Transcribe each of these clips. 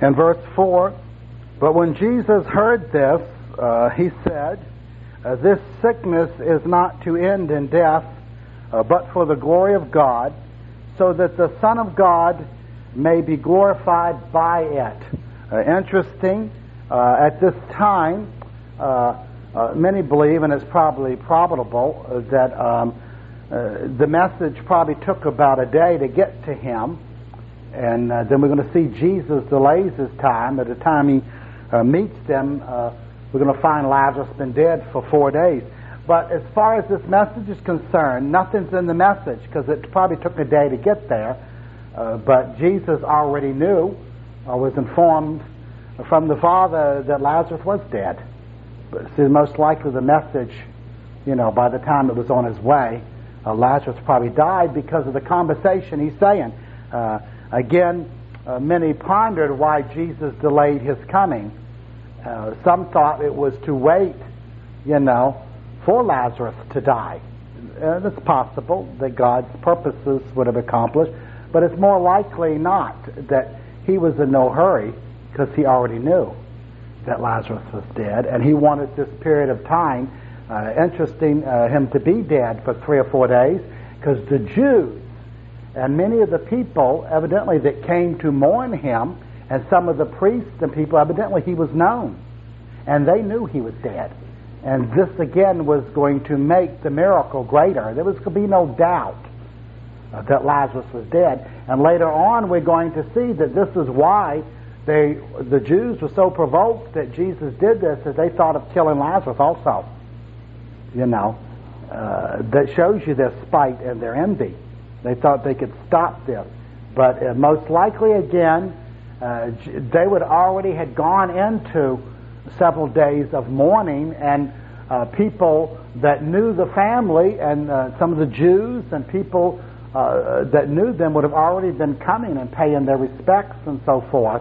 In verse 4, but when Jesus heard this, he said, this sickness is not to end in death, but for the glory of God, so that the Son of God may be glorified by it. Interesting, at this time, many believe, and it's probably probable, that the message probably took about a day to get to him, and then we're going to see Jesus delays his time. At the time he meets them, we're going to find Lazarus been dead for 4 days. But as far as this message is concerned, nothing's in the message, because it probably took a day to get there. But Jesus already knew, was informed from the Father that Lazarus was dead. But see, most likely the message, by the time it was on his way, Lazarus probably died because of the conversation he's saying. Again, many pondered why Jesus delayed his coming. Some thought it was to wait, for Lazarus to die. It's possible that God's purposes would have accomplished, but it's more likely not that he was in no hurry, because he already knew that Lazarus was dead, and he wanted this period of time, him to be dead for 3 or 4 days, because the Jews and many of the people, evidently, that came to mourn him, and some of the priests and people, evidently he was known, and they knew he was dead. And this again was going to make the miracle greater. There was going to be no doubt that Lazarus was dead. And later on we're going to see that this is why the Jews were so provoked that Jesus did this, that they thought of killing Lazarus also. That shows you their spite and their envy. They thought they could stop this. But most likely again, they would already had gone into several days of mourning, and people that knew the family, and some of the Jews and people that knew them would have already been coming and paying their respects and so forth.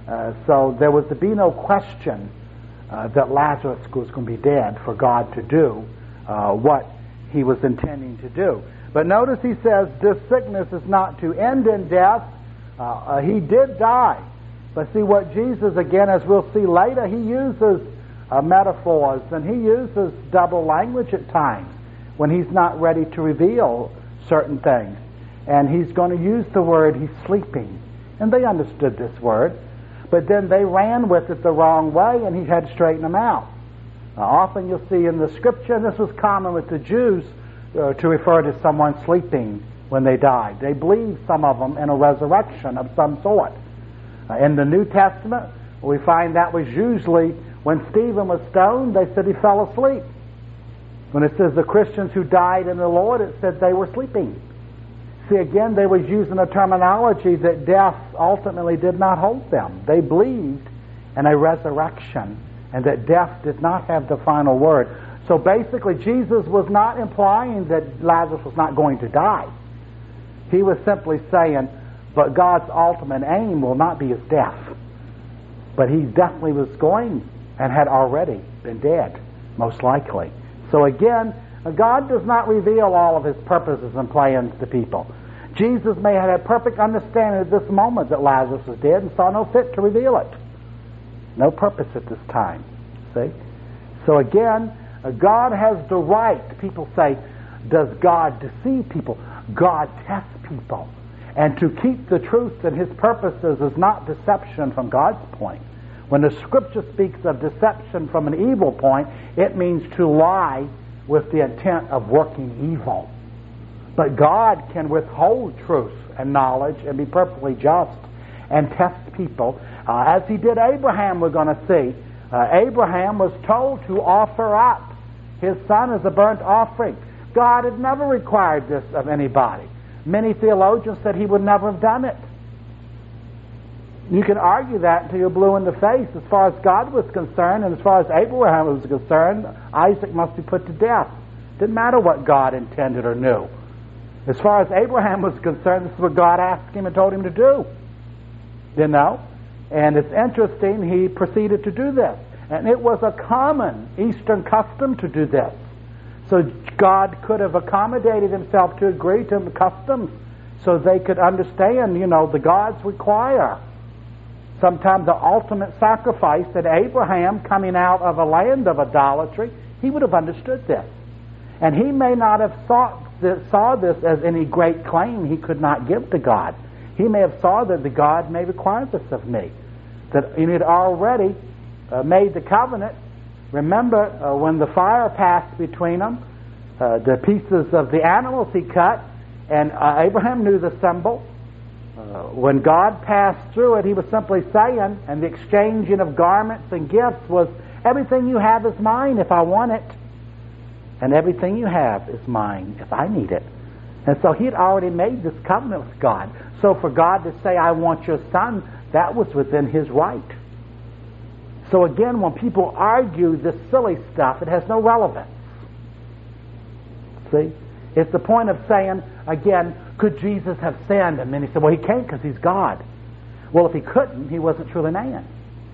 So there was to be no question that Lazarus was going to be dead for God to do what he was intending to do. But notice he says this sickness is not to end in death. He did die. But see what Jesus, again, as we'll see later, he uses metaphors, and he uses double language at times when he's not ready to reveal certain things. And he's going to use the word, he's sleeping. And they understood this word. But then they ran with it the wrong way, and he had to straighten them out. Now, often you'll see in the Scripture, and this was common with the Jews, to refer to someone sleeping when they died. They believed, some of them, in a resurrection of some sort. In the New Testament, we find that was usually when Stephen was stoned, they said he fell asleep. When it says the Christians who died in the Lord, it said they were sleeping. See, again, they was using a terminology that death ultimately did not hold them. They believed in a resurrection, and that death did not have the final word. So basically, Jesus was not implying that Lazarus was not going to die. He was simply saying, but God's ultimate aim will not be his death. But he definitely was going and had already been dead, most likely. So again, God does not reveal all of his purposes and plans to people. Jesus may have had perfect understanding at this moment that Lazarus was dead and saw no fit to reveal it. No purpose at this time. See? So again, God has the right. People say, does God deceive people? God tests people. And to keep the truth in his purposes is not deception from God's point. When the Scripture speaks of deception from an evil point, it means to lie with the intent of working evil. But God can withhold truth and knowledge and be perfectly just and test people. As he did Abraham, we're going to see. Abraham was told to offer up his son as a burnt offering. God had never required this of anybody. Many theologians said he would never have done it. You can argue that until you're blue in the face. As far as God was concerned, and as far as Abraham was concerned, Isaac must be put to death. Didn't matter what God intended or knew. As far as Abraham was concerned, this is what God asked him and told him to do. And it's interesting, he proceeded to do this. And it was a common Eastern custom to do this. So God could have accommodated himself to agree to the customs so they could understand, the gods require sometimes the ultimate sacrifice, that Abraham, coming out of a land of idolatry, he would have understood this. And he may not have saw this as any great claim he could not give to God. He may have saw that the God may require this of me. That he had already made the covenant. Remember when the fire passed between them, the pieces of the animals he cut, and Abraham knew the symbol. When God passed through it, he was simply saying, and the exchanging of garments and gifts was, everything you have is mine if I want it. And everything you have is mine if I need it. And so he had already made this covenant with God. So for God to say, I want your son, that was within his right. So again, when people argue this silly stuff, it has no relevance. See? It's the point of saying, again, could Jesus have sinned? And then he said, well, he can't because he's God. Well, if he couldn't, he wasn't truly man.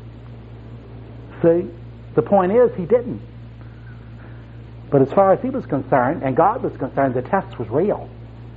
See? The point is, he didn't. But as far as he was concerned, and God was concerned, the test was real.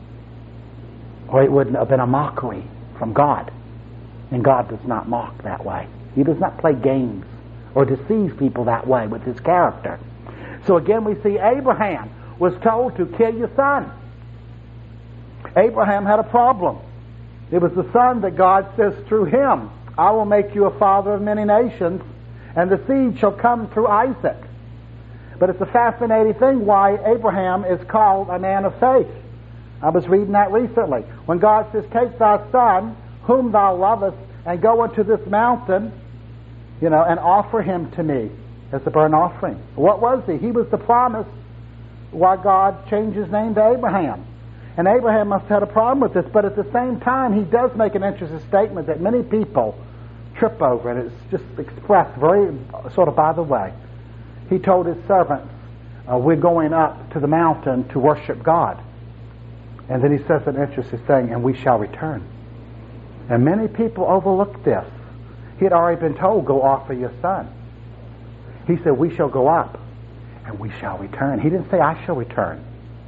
Or it wouldn't have been a mockery from God. And God does not mock that way. He does not play games or deceive people that way with his character. So again, we see Abraham was told to kill your son. Abraham had a problem. It was the son that God says through him, I will make you a father of many nations, and the seed shall come through Isaac. But it's a fascinating thing why Abraham is called a man of faith. I was reading that recently. When God says, take thy son, whom thou lovest, and go unto this mountain, and offer him to me as a burnt offering. What was he? He was the promise why God changed his name to Abraham. And Abraham must have had a problem with this, but at the same time, he does make an interesting statement that many people trip over, and it's just expressed very sort of by the way. He told his servants, we're going up to the mountain to worship God. And then he says an interesting thing, and we shall return. And many people overlook this. He had already been told, go offer your son. He said, we shall go up, and we shall return. He didn't say, I shall return.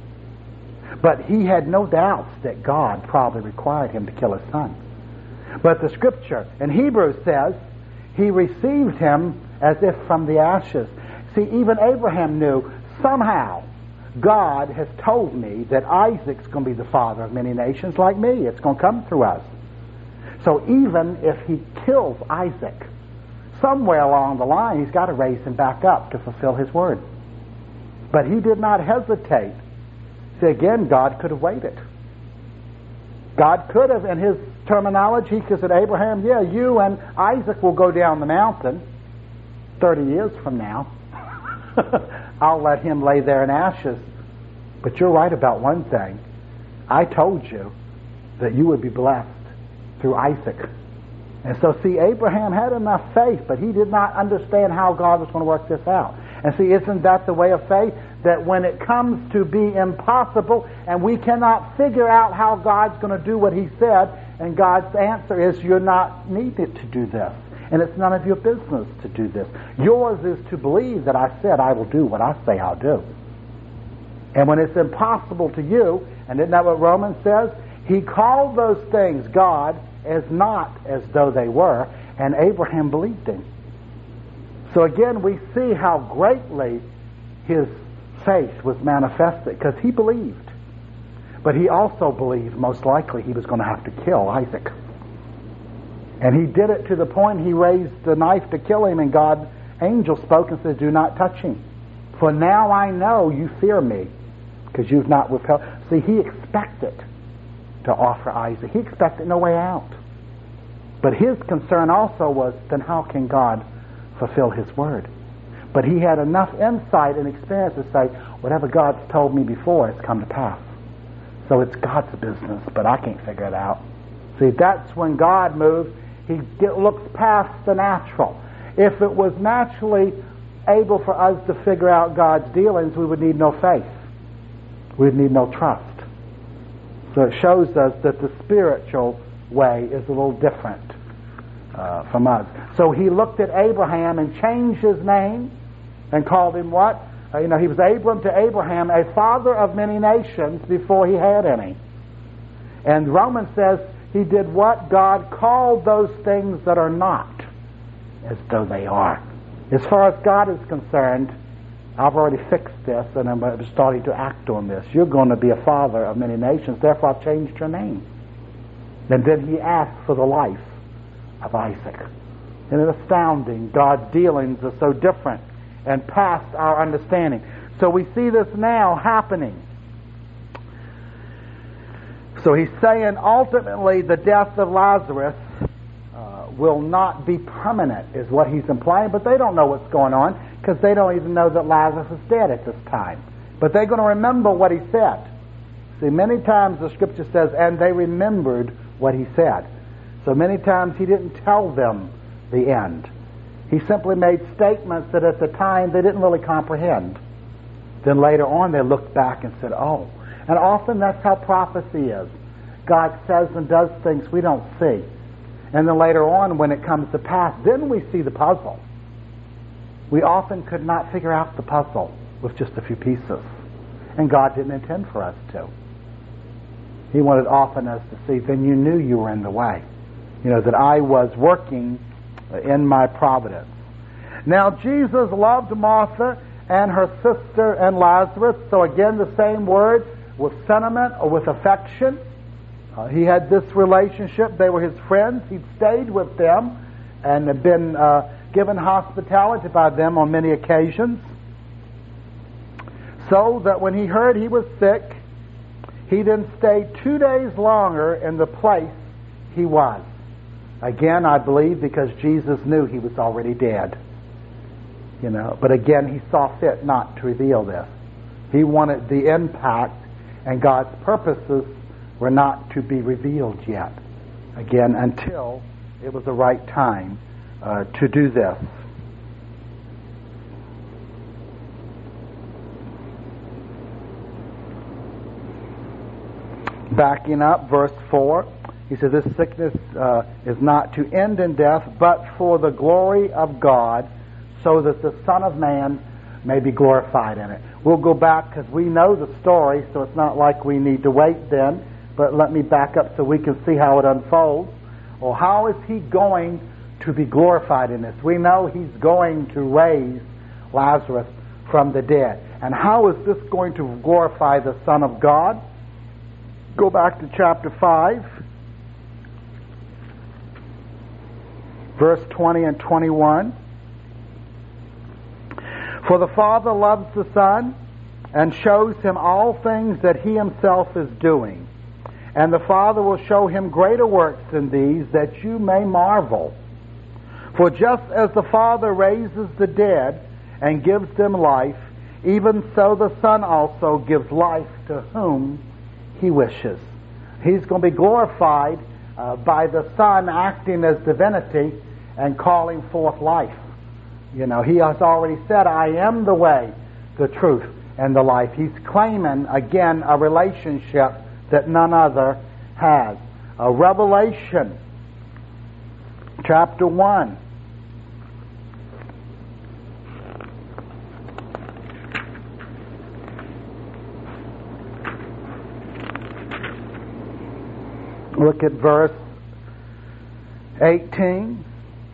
But he had no doubts that God probably required him to kill his son. But the scripture in Hebrews says, he received him as if from the ashes. See, even Abraham knew, somehow, God has told me that Isaac's going to be the father of many nations like me. It's going to come through us. So even if he kills Isaac, somewhere along the line, he's got to raise him back up to fulfill his word. But he did not hesitate. See, again, God could have waited. God could have, in his terminology, he said, Abraham, yeah, you and Isaac will go down the mountain 30 years from now. I'll let him lay there in ashes. But you're right about one thing. I told you that you would be blessed through Isaac. And so, see, Abraham had enough faith, but he did not understand how God was going to work this out. And see, isn't that the way of faith? That when it comes to be impossible and we cannot figure out how God's going to do what he said, and God's answer is, you're not needed to do this. And it's none of your business to do this. Yours is to believe that I said I will do what I say I'll do. And when it's impossible to you, and isn't that what Romans says? He called those things, God, as not as though they were, and Abraham believed him. So again, we see how greatly his faith was manifested, because he believed. But he also believed most likely he was going to have to kill Isaac. And he did it to the point he raised the knife to kill him, and God's angel spoke and said, do not touch him. For now I know you fear me, because you've not repelled. See, he expected to offer Isaac. He expected no way out. But his concern also was, then how can God fulfill his word? But he had enough insight and experience to say, whatever God's told me before has come to pass. So it's God's business, but I can't figure it out. See, that's when God moves. He looks past the natural. If it was naturally able for us to figure out God's dealings, we would need no faith. We would need no trust. So it shows us that the spiritual way is a little different from us. So he looked at Abraham and changed his name and called him what? He was Abram to Abraham, a father of many nations, before he had any. And Romans says He did what? God called those things that are not as though they are. As far as God is concerned, I've already fixed this and I'm starting to act on this. You're going to be a father of many nations, therefore I've changed your name. And then he asked for the life of Isaac. And it's astounding. God's dealings are so different and past our understanding. So we see this now happening. So he's saying ultimately the death of Lazarus will not be permanent, is what he's implying, but they don't know what's going on because they don't even know that Lazarus is dead at this time. But they're going to remember what he said. See, many times the scripture says, and they remembered what he said. So many times he didn't tell them the end. He simply made statements that at the time they didn't really comprehend. Then later on they looked back and said, oh. And often that's how prophecy is. God says and does things we don't see. And then later on when it comes to pass, then we see the puzzle. We often could not figure out the puzzle with just a few pieces. And God didn't intend for us to. He wanted often us to see, then you knew you were in the way. You know, that I was working in my providence. Now Jesus loved Martha and her sister and Lazarus. So again, the same word, with sentiment or with affection. He had this relationship. They were his friends. He'd stayed with them and had been given hospitality by them on many occasions. So that when he heard he was sick, he then stayed 2 days longer in the place he was. Again, I believe because Jesus knew he was already dead. You know, but again, he saw fit not to reveal this. He wanted the impact, and God's purposes were not to be revealed yet. Again, until it was the right time to do this. Backing up, verse 4, he says, this sickness is not to end in death, but for the glory of God, so that the Son of Man may be glorified in it. We'll go back because we know the story, so it's not like we need to wait then, but let me back up so we can see how it unfolds. Or how is he going to be glorified in this? We know he's going to raise Lazarus from the dead. And how is this going to glorify the Son of God? Go back to chapter 5, verse 20 and 21. For the Father loves the Son and shows him all things that he himself is doing. And the Father will show him greater works than these, that you may marvel. For just as the Father raises the dead and gives them life, even so the Son also gives life to whom he wishes. He's going to be glorified by the Son acting as divinity and calling forth life. You know, he has already said, I am the way, the truth, and the life. He's claiming, again, a relationship that none other has. Revelation, chapter 1. Look at verse 18,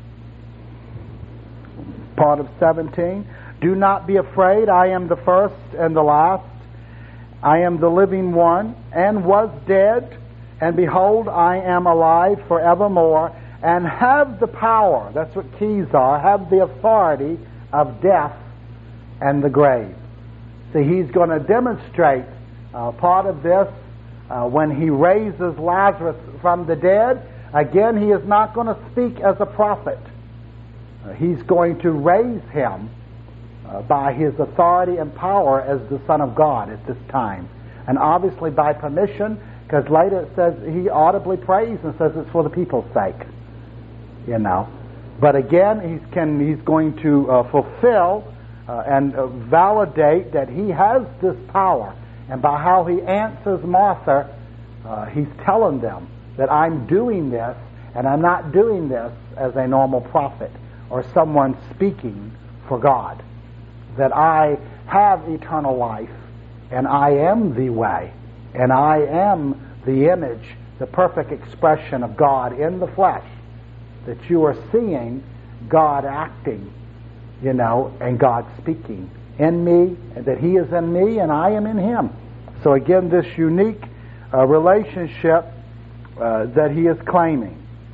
part of 17. Do not be afraid, I am the first and the last. I am the living one, and was dead, and behold, I am alive forevermore, and have the power, that's what keys are, have the authority of death and the grave. See, he's going to demonstrate part of this when he raises Lazarus from the dead. Again, he is not going to speak as a prophet. He's going to raise him by his authority and power as the Son of God at this time. And obviously by permission, because later it says he audibly prays and says it's for the people's sake. You know. But again, he's going to fulfill and validate that he has this power. And by how he answers Martha, he's telling them that I'm doing this, and I'm not doing this as a normal prophet or someone speaking for God. That I have eternal life, and I am the way, and I am the image the perfect expression of God in the flesh, that you are seeing God acting, and God speaking in me, and that He is in me and I am in Him. So again, this unique relationship that He is claiming.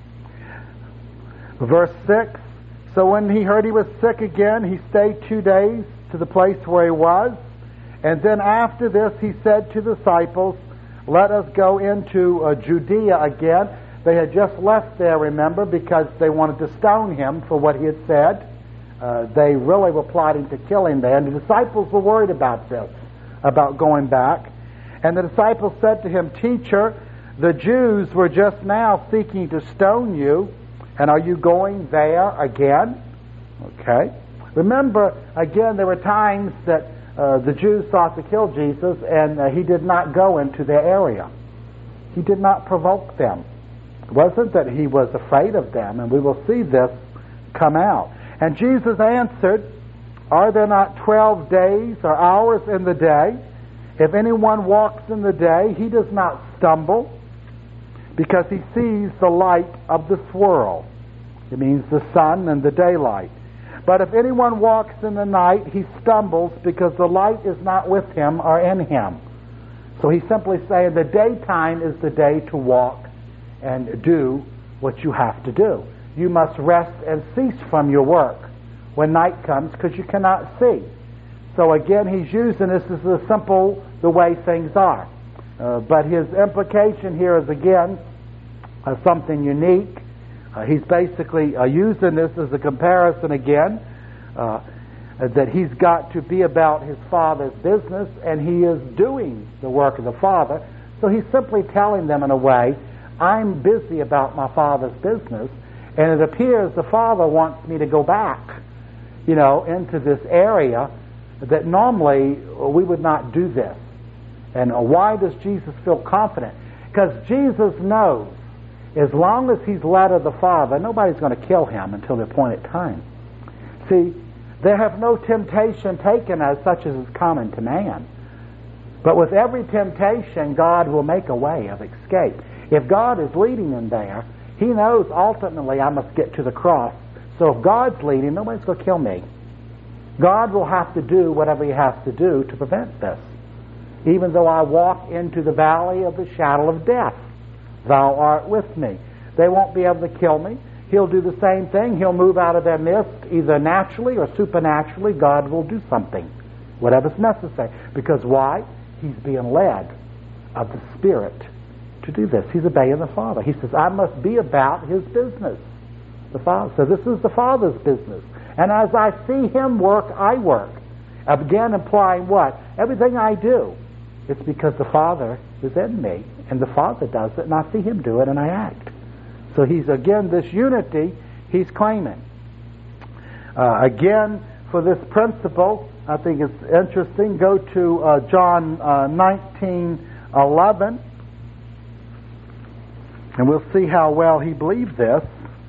Verse 6, so when He heard he was sick again, He stayed 2 days to the place where He was. And then after this, He said to the disciples, let us go into Judea again. They had just left there, remember, because they wanted to stone Him for what He had said. They really were plotting to kill Him there. And the disciples were worried about this, about going back. And the disciples said to Him, Teacher, the Jews were just now seeking to stone you, and are you going there again? Okay. Remember, again, there were times that the Jews sought to kill Jesus, and He did not go into their area. He did not provoke them. It wasn't that He was afraid of them, and we will see this come out. And Jesus answered, are there not 12 days or hours in the day? If anyone walks in the day, he does not stumble, because he sees the light of this world. It means the sun and the daylight. But if anyone walks in the night, he stumbles, because the light is not with him or in him. So he's simply saying the daytime is the day to walk and do what you have to do. You must rest and cease from your work when night comes, because you cannot see. So again, he's using this as the way things are. But his implication here is, again, something unique. He's basically using this as a comparison again, that he's got to be about his Father's business, and he is doing the work of the Father. So he's simply telling them in a way, I'm busy about my Father's business, and it appears the Father wants me to go back, into this area that normally we would not do this. And why does Jesus feel confident? Because Jesus knows as long as he's led of the Father, nobody's going to kill him until the appointed time. See, there have no temptation taken as such as is common to man. But with every temptation, God will make a way of escape. If God is leading him there, he knows ultimately I must get to the cross. So if God's leading, nobody's going to kill me. God will have to do whatever he has to do to prevent this. Even though I walk into the valley of the shadow of death, thou art with me. They won't be able to kill me. He'll do the same thing. He'll move out of their midst, either naturally or supernaturally. God will do something, whatever's necessary. Because why? He's being led of the Spirit to do this. He's obeying the Father. He says, I must be about his business. The Father. So this is the Father's business. And as I see him work, I work. Again, implying what? Everything I do, it's because the Father is in me, and the Father does it, and I see him do it, and I act. So he's, again, this unity he's claiming. Again, for this principle, I think it's interesting, go to John 19:11, and we'll see how well he believed this.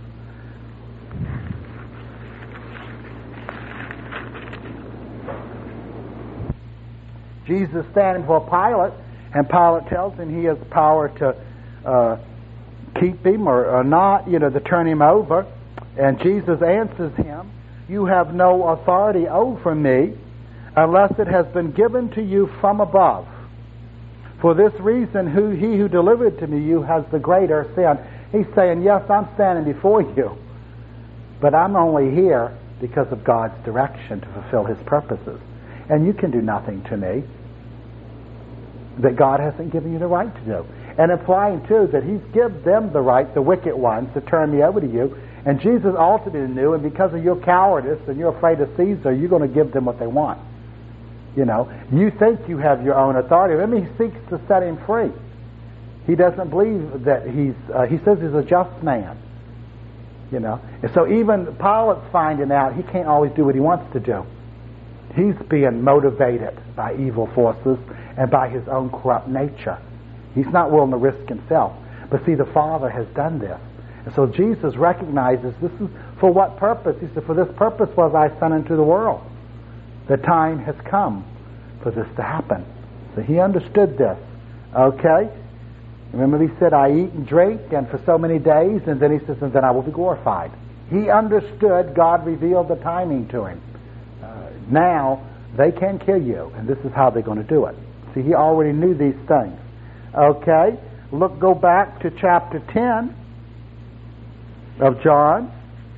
Jesus standing before Pilate, and Pilate tells him he has power to keep him or not, to turn him over. And Jesus answers him, you have no authority over me unless it has been given to you from above. For this reason, he who delivered to me you has the greater sin. He's saying, yes, I'm standing before you, but I'm only here because of God's direction to fulfill his purposes. And you can do nothing to me that God hasn't given you the right to do. And implying, too, that he's given them the right, the wicked ones, to turn me over to you. And Jesus ultimately knew, and because of your cowardice and you're afraid of Caesar, you're going to give them what they want. You think you have your own authority. I mean, he seeks to set him free. He doesn't believe that he says he's a just man. And so even Pilate's finding out he can't always do what he wants to do. He's being motivated by evil forces and by his own corrupt nature. He's not willing to risk himself. But see, the Father has done this. And so Jesus recognizes this is for what purpose? He said, for this purpose was I sent into the world. The time has come for this to happen. So he understood this. Okay? Remember he said, I eat and drink, and for so many days, and then he says, and then I will be glorified. He understood. God revealed the timing to him. Now, they can kill you, and this is how they're going to do it. See, he already knew these things. Okay, go back to chapter 10 of John.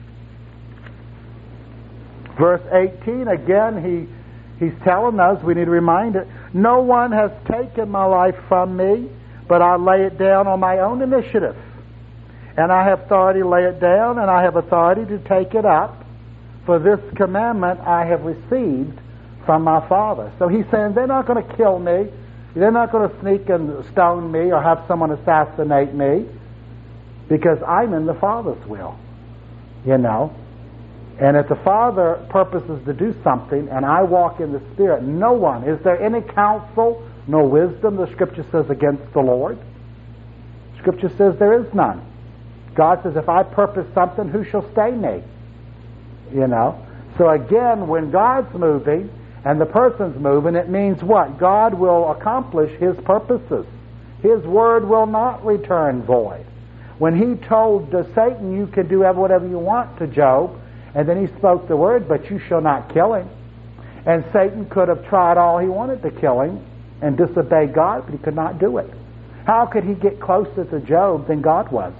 Verse 18, again, he's telling us, we need to remind it, no one has taken my life from me, but I lay it down on my own initiative. And I have authority to lay it down, and I have authority to take it up. For this commandment I have received from my Father. So he's saying they're not going to kill me. They're not going to sneak and stone me or have someone assassinate me, because I'm in the Father's will. You know. And if the Father purposes to do something and I walk in the Spirit, no one, is there any counsel nor wisdom, the Scripture says, against the Lord? Scripture says there is none. God says, if I purpose something, who shall stay me? You know. So again, when God's moving and the person's moving, it means what? God will accomplish His purposes. His word will not return void. When He told Satan, you can do whatever you want to Job, and then He spoke the word, but you shall not kill him. And Satan could have tried all he wanted to kill him and disobey God, but he could not do it. How could he get closer to Job than God was?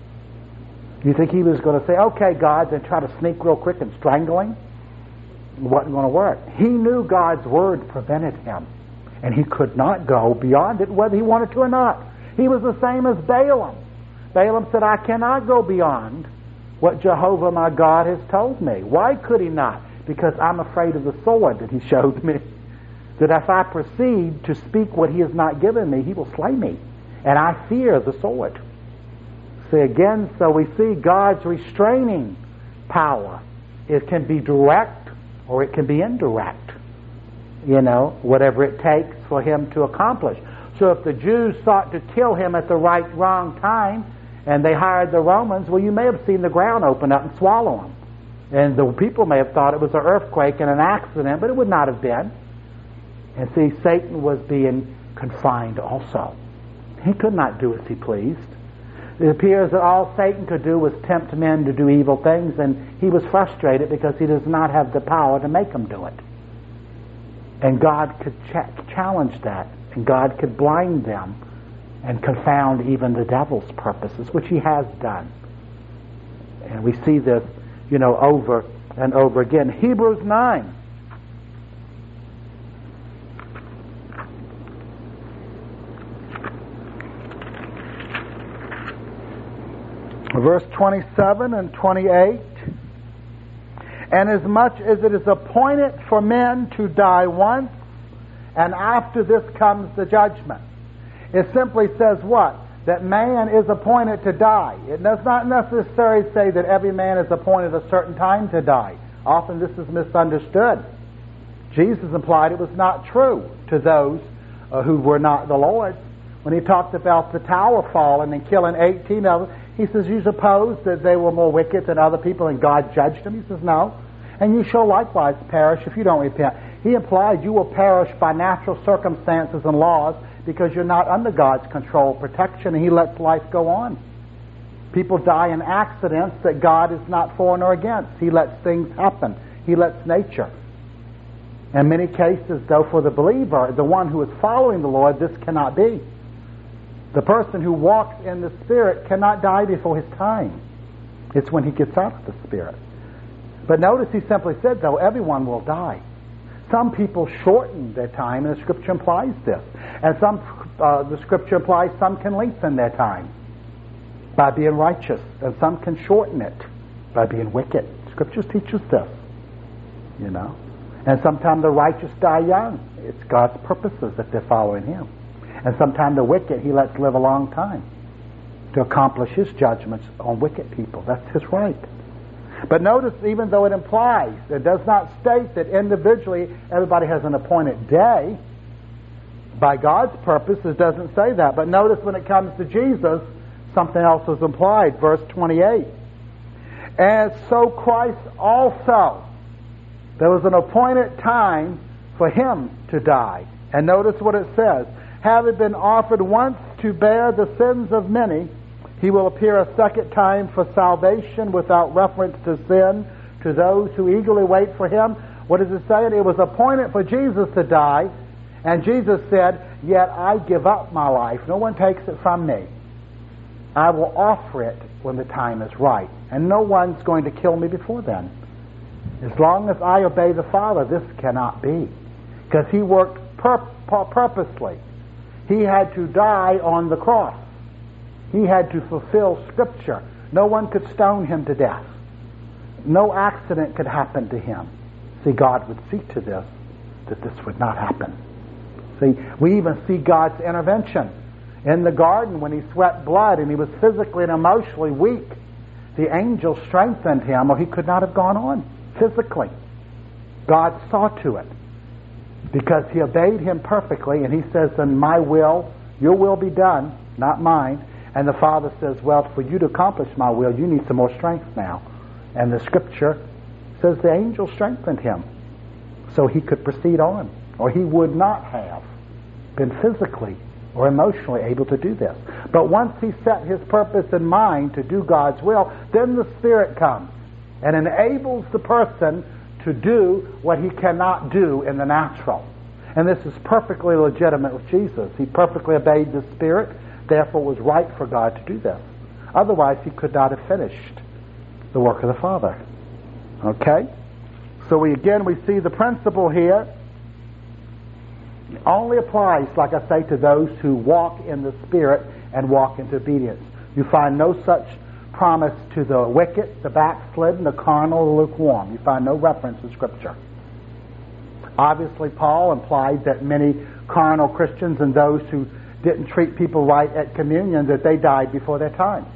You think he was going to say, okay, God, then try to sneak real quick and strangle him? It wasn't going to work. He knew God's word prevented him, and he could not go beyond it whether he wanted to or not. He was the same as Balaam. Balaam said, I cannot go beyond what Jehovah my God has told me. Why could he not? Because I'm afraid of the sword that he showed me. That if I proceed to speak what he has not given me, he will slay me. And I fear the sword. See, again, so we see God's restraining power. It can be direct or it can be indirect. You know, whatever it takes for him to accomplish. So if the Jews sought to kill him at the wrong time, and they hired the Romans, well, you may have seen the ground open up and swallow them. And the people may have thought it was an earthquake and an accident, but it would not have been. And see, Satan was being confined also. He could not do as he pleased. It appears that all Satan could do was tempt men to do evil things, and he was frustrated because he does not have the power to make them do it. And God could challenge that, and God could blind them and confound even the devil's purposes, which he has done. And we see this, you know, over and over again. Hebrews 9. Verse 27 and 28. And as much as it is appointed for men to die once, and after this comes the judgment. It simply says what? That man is appointed to die. It does not necessarily say that every man is appointed a certain time to die. Often this is misunderstood. Jesus implied it was not true to those who were not the Lord's. When he talked about the tower falling and killing 18 of them, he says, you suppose that they were more wicked than other people and God judged them? He says, no. And you shall likewise perish if you don't repent. He implied you will perish by natural circumstances and laws because you're not under God's control, protection, and He lets life go on. People die in accidents that God is not for nor against. He lets things happen. He lets nature. In many cases, though, for the believer, the one who is following the Lord, this cannot be. The person who walks in the Spirit cannot die before his time. It's when he gets out of the Spirit. But notice he simply said, though, everyone will die. Some people shorten their time, and the Scripture implies this. And the Scripture implies some can lengthen their time by being righteous, and some can shorten it by being wicked. Scripture teaches this, you know. And sometimes the righteous die young. It's God's purposes if they're following Him. And sometimes the wicked He lets live a long time to accomplish His judgments on wicked people. That's His right. But notice, even though it implies, it does not state that individually everybody has an appointed day. By God's purpose, it doesn't say that. But notice when it comes to Jesus, something else is implied. Verse 28. And so Christ also, there was an appointed time for Him to die. And notice what it says. Having been offered once to bear the sins of many, he will appear a second time for salvation without reference to sin to those who eagerly wait for him. What is it saying? It was appointed for Jesus to die, and Jesus said, yet I give up my life. No one takes it from me. I will offer it when the time is right, and no one's going to kill me before then. As long as I obey the Father, this cannot be. Because he worked purposely. He had to die on the cross. He had to fulfill Scripture. No one could stone him to death. No accident could happen to him. See, God would see to this, that this would not happen. See, we even see God's intervention. In the garden, when he sweat blood and he was physically and emotionally weak, the angel strengthened him, or he could not have gone on physically. God saw to it, because he obeyed him perfectly, and he says, in my will, your will be done, not mine. And the Father says, well, for you to accomplish my will, you need some more strength now. And the Scripture says the angel strengthened him so he could proceed on, or he would not have been physically or emotionally able to do this. But once he set his purpose in mind to do God's will, then the Spirit comes and enables the person to do what he cannot do in the natural. And this is perfectly legitimate with Jesus. He perfectly obeyed the Spirit, therefore it was right for God to do this. Otherwise he could not have finished the work of the Father. Okay? So we see the principle here. It only applies, like I say, to those who walk in the Spirit and walk into obedience. You find no such promise to the wicked, the backslidden, the carnal, the lukewarm. You find no reference in Scripture. Obviously, Paul implied that many carnal Christians and those who didn't treat people right at communion, that they died before their time.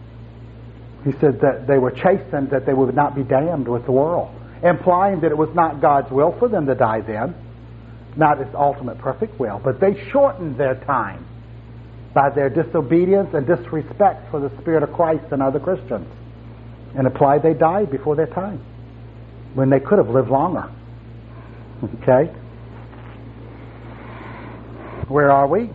He said that they were chastened, that they would not be damned with the world, implying that it was not God's will for them to die then, not his ultimate perfect will, but they shortened their time by their disobedience and disrespect for the Spirit of Christ and other Christians, and implied they died before their time when they could have lived longer. Okay? Where are we?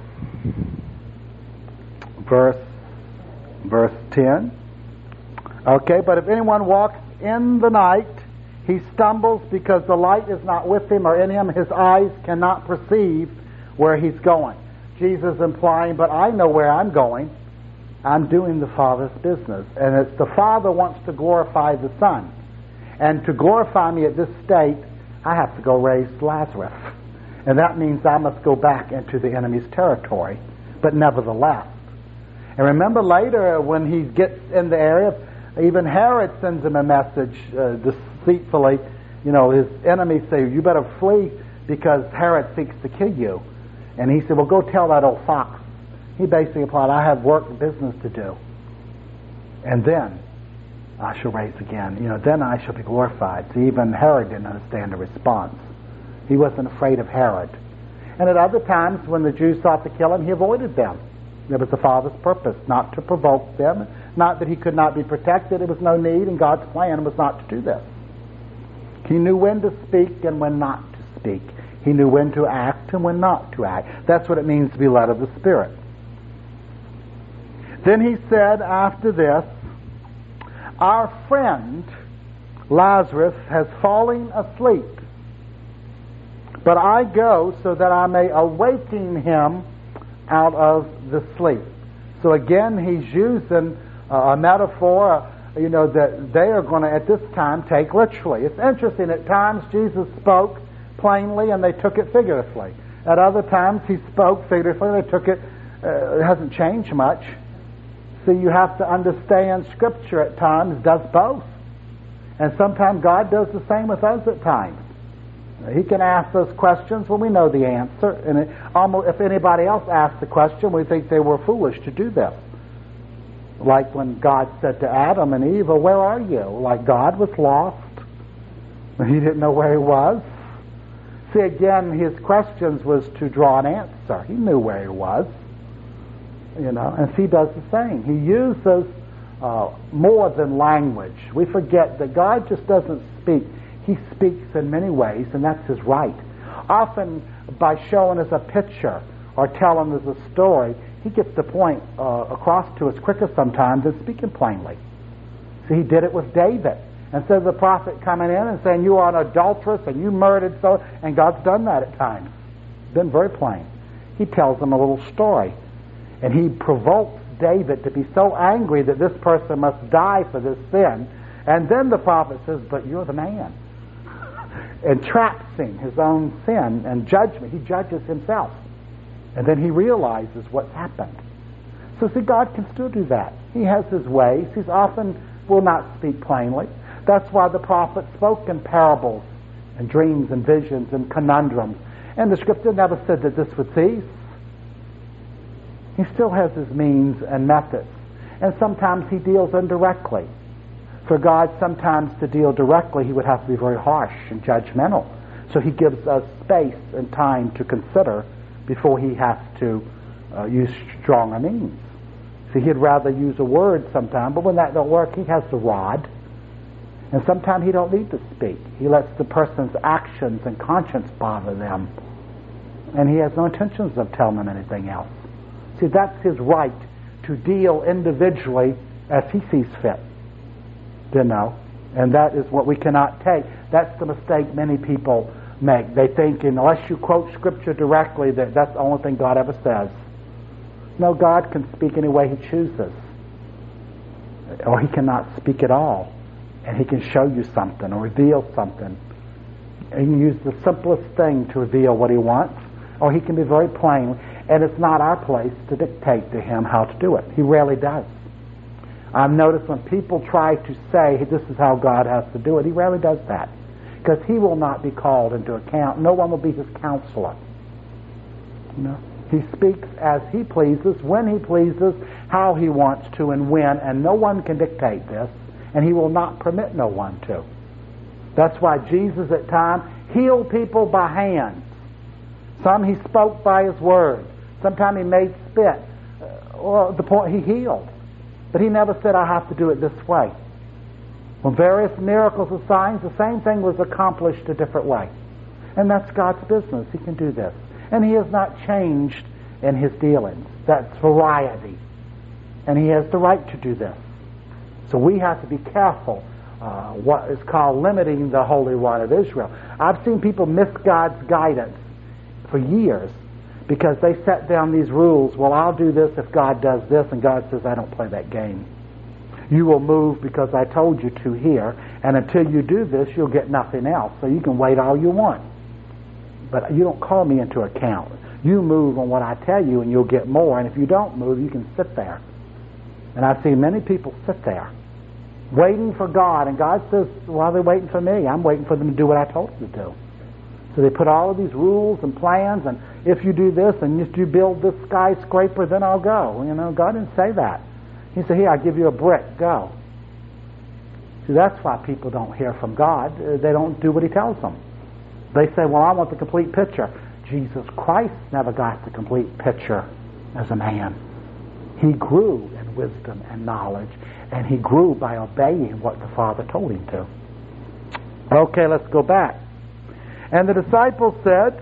Verse 10. Okay, but if anyone walks in the night, he stumbles because the light is not with him or in him. His eyes cannot perceive where he's going. Jesus implying, but I know where I'm going. I'm doing the Father's business. And it's the Father wants to glorify the Son. And to glorify me at this state, I have to go raise Lazarus. And that means I must go back into the enemy's territory. But nevertheless. And remember later when he gets in the area, even Herod sends him a message deceitfully. You know, his enemies say, you better flee because Herod seeks to kill you. And he said, well, go tell that old fox. He basically implied, I have work and business to do. And then I shall rise again. You know, then I shall be glorified. So even Herod didn't understand the response. He wasn't afraid of Herod. And at other times when the Jews sought to kill him, he avoided them. It was the Father's purpose, not to provoke them, not that he could not be protected. It was no need, and God's plan was not to do this. He knew when to speak and when not to speak. He knew when to act and when not to act. That's what it means to be led of the Spirit. Then he said after this, our friend Lazarus has fallen asleep, but I go so that I may awaken him out of the sleep. So again, he's using a metaphor, that they are going to, at this time, take literally. It's interesting, at times Jesus spoke plainly and they took it figuratively. At other times he spoke figuratively, they took it, it hasn't changed much. So you have to understand Scripture at times does both. And sometimes God does the same with us at times. He can ask us questions when we know the answer. And almost if anybody else asks the question, we think they were foolish to do this. Like when God said to Adam and Eve, well, where are you? Like God was lost. He didn't know where he was. See, again, his questions was to draw an answer. He knew where he was. And he does the same. He uses more than language. We forget that God just doesn't speak. He speaks in many ways, and that's his right. Often by showing us a picture or telling us a story, he gets the point across to us quicker sometimes than speaking plainly. See, he did it with David. Instead of the prophet coming in and saying, you are an adulteress and you murdered so, and God's done that at times. Been very plain. He tells them a little story. And he provokes David to be so angry that this person must die for this sin. And then the prophet says, but you're the man. And traps him, his own sin and judgment. He judges himself. And then he realizes what's happened. So see, God can still do that. He has his ways. He often will not speak plainly. That's why the prophet spoke in parables and dreams and visions and conundrums. And the scripture never said that this would cease. He still has his means and methods. And sometimes he deals indirectly. For God sometimes to deal directly, he would have to be very harsh and judgmental. So he gives us space and time to consider before he has to use stronger means. See, he'd rather use a word sometime, but when that don't work, he has the rod. And sometimes he don't need to speak. He lets the person's actions and conscience bother them. And he has no intentions of telling them anything else. See, that's his right to deal individually as he sees fit. You know? And that is what we cannot take. That's the mistake many people make. They think unless you quote Scripture directly, that's the only thing God ever says. No, God can speak any way he chooses. Or he cannot speak at all. And he can show you something or reveal something. And he can use the simplest thing to reveal what he wants. Or he can be very plain. And it's not our place to dictate to him how to do it. He rarely does. I've noticed when people try to say, hey, this is how God has to do it, he rarely does that. Because he will not be called into account. No one will be his counselor. You know? He speaks as he pleases, when he pleases, how he wants to, and when, and no one can dictate this, and he will not permit no one to. That's why Jesus at times healed people by hands. Some he spoke by his word. Sometimes he made spit. Or the point he healed. But he never said, I have to do it this way. When various miracles and signs, the same thing was accomplished a different way. And that's God's business. He can do this. And he has not changed in his dealings. That's variety. And he has the right to do this. So we have to be careful what is called limiting the Holy One of Israel. I've seen people miss God's guidance for years because they set down these rules. Well, I'll do this if God does this, and God says, I don't play that game. You will move because I told you to here, and until you do this, you'll get nothing else. So you can wait all you want. But you don't call me into account. You move on what I tell you, and you'll get more. And if you don't move, you can sit there. And I've seen many people sit there, waiting for God. And God says, why are they waiting for me? I'm waiting for them to do what I told them to do. So they put all of these rules and plans, and if you do this, and if you build this skyscraper, then I'll go. You know, God didn't say that. He said, here, I'll give you a brick, go. See, that's why people don't hear from God. They don't do what he tells them. They say, well, I want the complete picture. Jesus Christ never got the complete picture as a man. He grew in wisdom and knowledge, and he grew by obeying what the Father told him to. Okay, let's go back. And the disciples said,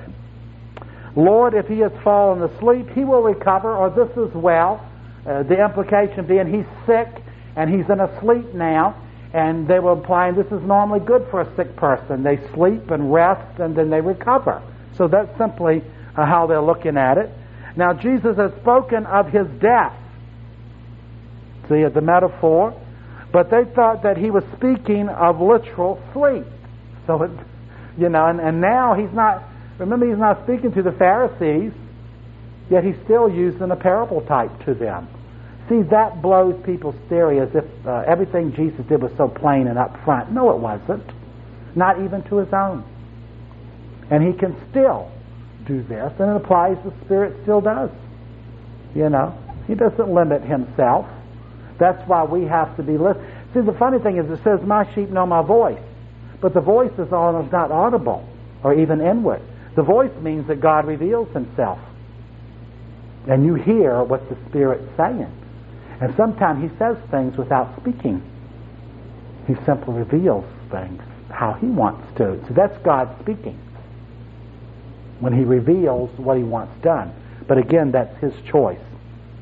Lord, if he has fallen asleep, he will recover, or this as well. The implication being he's sick, and he's in a sleep now. And they were implying this is normally good for a sick person. They sleep and rest, and then they recover. So that's simply how they're looking at it. Now, Jesus has spoken of his death. See, the metaphor. But they thought that he was speaking of literal sleep. So, and now he's not, remember, he's not speaking to the Pharisees, yet he's still using a parable type to them. See, that blows people's theory as if everything Jesus did was so plain and up front. No, it wasn't. Not even to his own. And he can still do this, and it applies the Spirit still does. He doesn't limit himself. That's why we have to be listening. See, the funny thing is it says, my sheep know my voice. But the voice is not audible or even inward. The voice means that God reveals himself. And you hear what the Spirit's saying. And sometimes he says things without speaking. He simply reveals things how he wants to. So that's God speaking. When he reveals what he wants done. But again, that's his choice.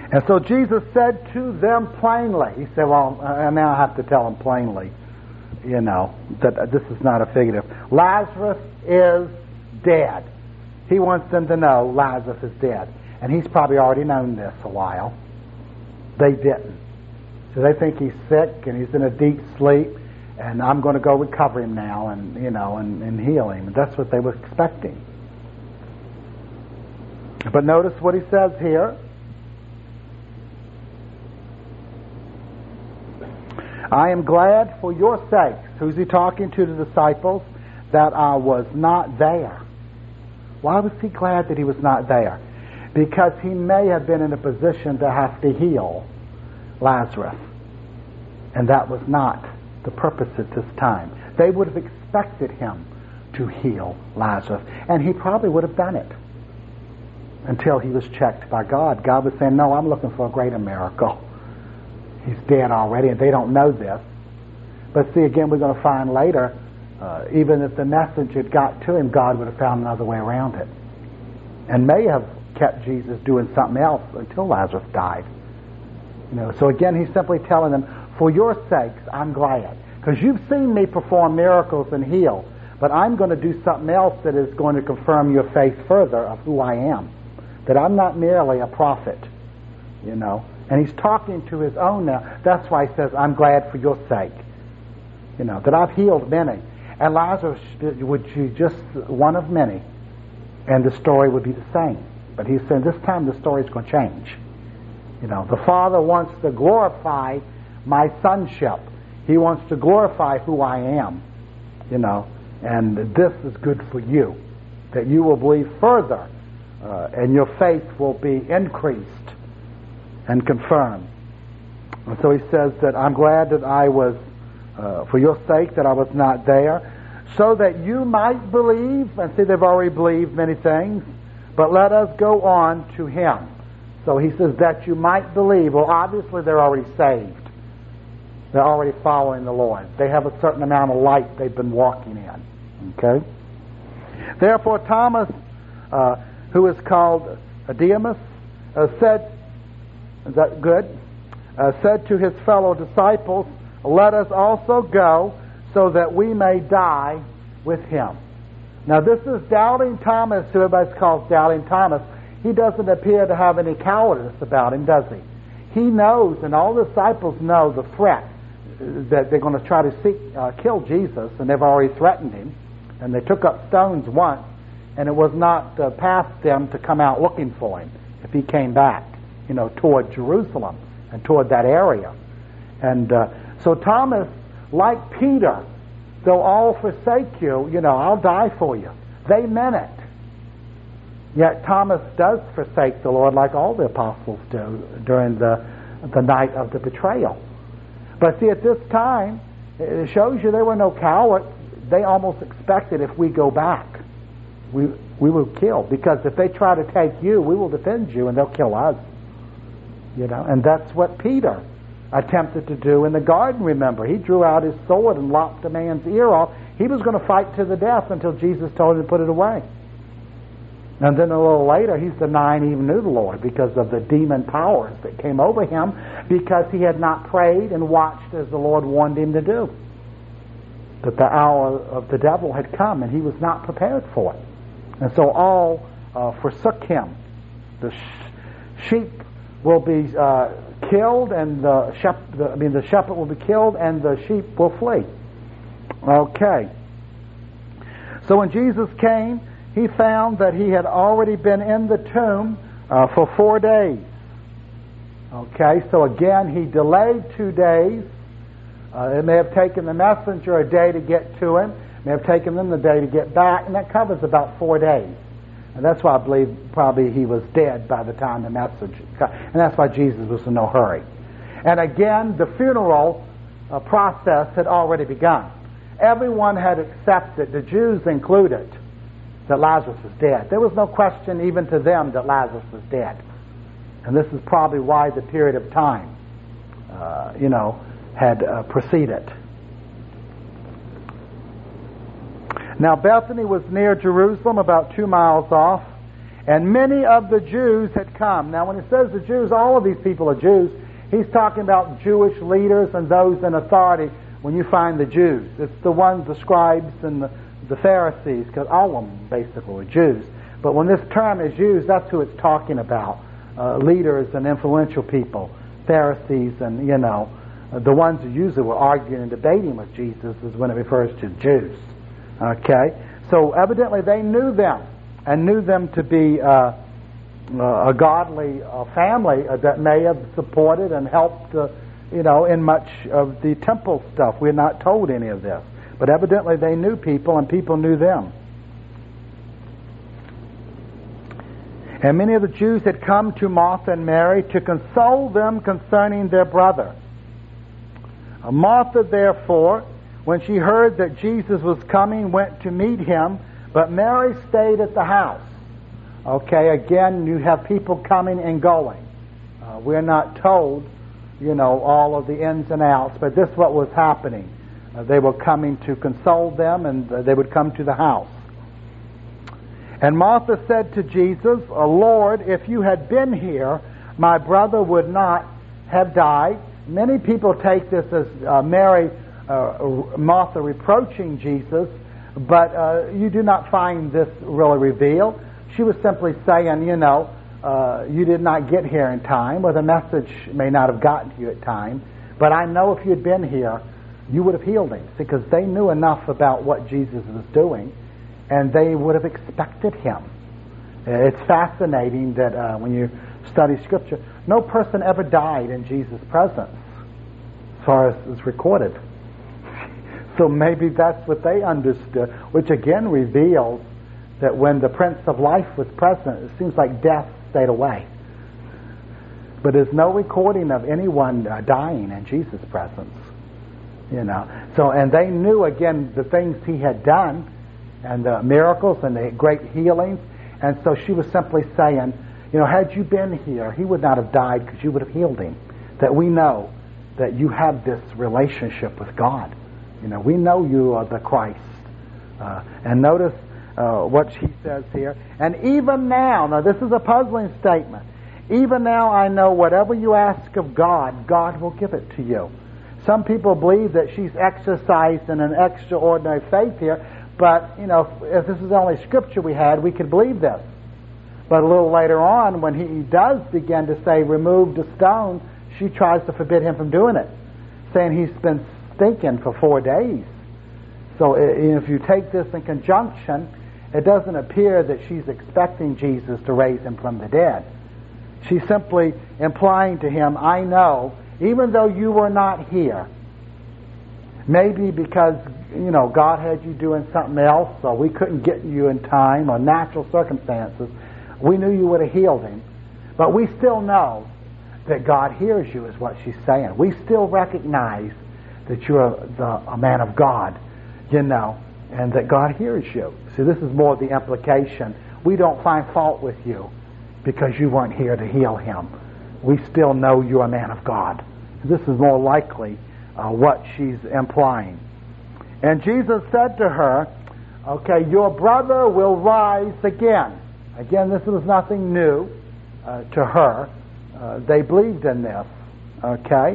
And so Jesus said to them plainly, he said, well, now I have to tell them plainly, that this is not a figurative. Lazarus is dead. He wants them to know Lazarus is dead. And he's probably already known this a while. They didn't. So they think he's sick and he's in a deep sleep, and I'm going to go recover him now and heal him. And that's what they were expecting. But notice what he says here. I am glad for your sakes. Who's he talking to? The disciples? That I was not there. Why was he glad that he was not there? Because he may have been in a position to have to heal Lazarus. And that was not the purpose at this time. They would have expected him to heal Lazarus. And he probably would have done it until he was checked by God. God was saying, no, I'm looking for a greater miracle. He's dead already, and they don't know this. But see, again, we're going to find later, even if the message had got to him, God would have found another way around it. And may have kept Jesus doing something else until Lazarus died. So again, he's simply telling them, for your sakes, I'm glad. Because you've seen me perform miracles and heal, but I'm going to do something else that is going to confirm your faith further of who I am. That I'm not merely a prophet, And he's talking to his own now. That's why he says, I'm glad for your sake. That I've healed many. And Lazarus would be just one of many. And the story would be the same. But he's saying this time the story is going to change. The Father wants to glorify my sonship. He wants to glorify who I am. And this is good for you. That you will believe further. And your faith will be increased and confirmed. And so he says that I'm glad that I was, for your sake, that I was not there, so that you might believe. And see, they've already believed many things, but let us go on to him. So he says that you might believe. Well, obviously they're already saved. They're already following the Lord. They have a certain amount of light they've been walking in. Okay? Therefore Thomas, who is called Didymus, said, is that good? Said to his fellow disciples, let us also go so that we may die with him. Now this is Doubting Thomas, who everybody calls Doubting Thomas. He doesn't appear to have any cowardice about him, does he? He knows, and all the disciples know the threat that they're going to try to kill Jesus, and they've already threatened him. And they took up stones once, and it was not past them to come out looking for him if he came back, toward Jerusalem and toward that area. And so Thomas, like Peter, they'll all forsake you, I'll die for you. They meant it. Yet Thomas does forsake the Lord like all the apostles do during the night of the betrayal. But see, at this time, it shows you there were no cowards. They almost expected if we go back, we will kill. Because if they try to take you, we will defend you and they'll kill us. And that's what Peter attempted to do in the garden, remember. He drew out his sword and lopped a man's ear off. He was going to fight to the death until Jesus told him to put it away. And then a little later, he's denying he even knew the Lord because of the demon powers that came over him because he had not prayed and watched as the Lord warned him to do. That the hour of the devil had come and he was not prepared for it. And so all forsook him. The sheep will be killed and the shepherd will be killed and the sheep will flee. Okay. So when Jesus came, he found that he had already been in the tomb for 4 days. Okay, so again, he delayed 2 days. It may have taken the messenger a day to get to him. It may have taken them the day to get back, and that covers about 4 days. And that's why I believe probably he was dead by the time the message got. And that's why Jesus was in no hurry. And again, the funeral process had already begun. Everyone had accepted, the Jews included, that Lazarus was dead. There was no question even to them that Lazarus was dead. And this is probably why the period of time, had proceeded. Now Bethany was near Jerusalem, about 2 miles off, And many of the Jews had come. Now, when it says the Jews, all of these people are Jews. He's talking about Jewish leaders and those in authority when you find the Jews. It's the ones, the scribes and the Pharisees, because all of them basically were Jews. But when this term is used, that's who it's talking about. Leaders and influential people, Pharisees, and, the ones who usually were arguing and debating with Jesus is when it refers to Jews. Okay? So evidently they knew them, and knew them to be a godly family that may have supported and helped, in much of the temple stuff. We're not told any of this. But evidently they knew people, and people knew them. And many of the Jews had come to Martha and Mary to console them concerning their brother. Martha, therefore, when she heard that Jesus was coming, went to meet him, but Mary stayed at the house. Okay, again, you have people coming and going. We're not told, all of the ins and outs, but this is what was happening. They were coming to console them, and they would come to the house. And Martha said to Jesus, Lord, if you had been here, my brother would not have died. Many people take this as Martha reproaching Jesus, but you do not find this really revealed. She was simply saying, you did not get here in time, or the message may not have gotten to you at time, but I know if you had been here, you would have healed him, because they knew enough about what Jesus was doing, and they would have expected him. It's fascinating that when you study Scripture, no person ever died in Jesus' presence, as far as is recorded. So maybe that's what they understood, which again reveals that when the Prince of Life was present, it seems like death stayed away. But there's no recording of anyone dying in Jesus' presence. So, and they knew again the things he had done, and the miracles and the great healings, and so she was simply saying, had you been here, he would not have died because you would have healed him. That we know that you have this relationship with God. We know you are the Christ. And notice what she says here. And even now this is a puzzling statement. Even now I know whatever you ask of God, God will give it to you. Some people believe that she's exercising an extraordinary faith here, but, if this is the only scripture we had, we could believe this. But a little later on, when he does begin to say, remove the stone, she tries to forbid him from doing it, saying he's been stinking for 4 days. So if you take this in conjunction, it doesn't appear that she's expecting Jesus to raise him from the dead. She's simply implying to him, I know, even though you were not here, maybe because, God had you doing something else, or we couldn't get you in time, or natural circumstances, we knew you would have healed him. But we still know that God hears you, is what she's saying. We still recognize that you're a man of God, and that God hears you. See, this is more the implication. We don't find fault with you because you weren't here to heal him. We still know you're a man of God. This is more likely what she's implying. And Jesus said to her, your brother will rise again. Again, this was nothing new to her. They believed in this. Okay?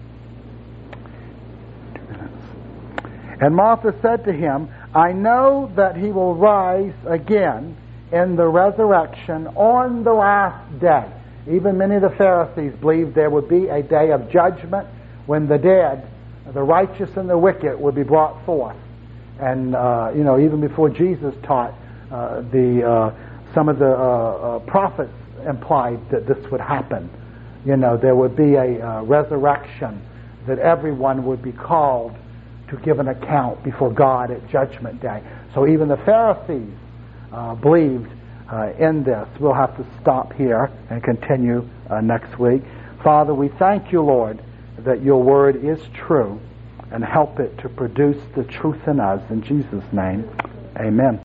And Martha said to him, I know that he will rise again in the resurrection on the last day. Even many of the Pharisees believed there would be a day of judgment when the dead, the righteous and the wicked, would be brought forth. And, even before Jesus taught, some of the prophets implied that this would happen. There would be a resurrection, that everyone would be called to give an account before God at Judgment Day. So even the Pharisees believed in this. We'll have to stop here and continue next week. Father, we thank you, Lord, that your word is true, and help it to produce the truth in us. In Jesus' name, amen.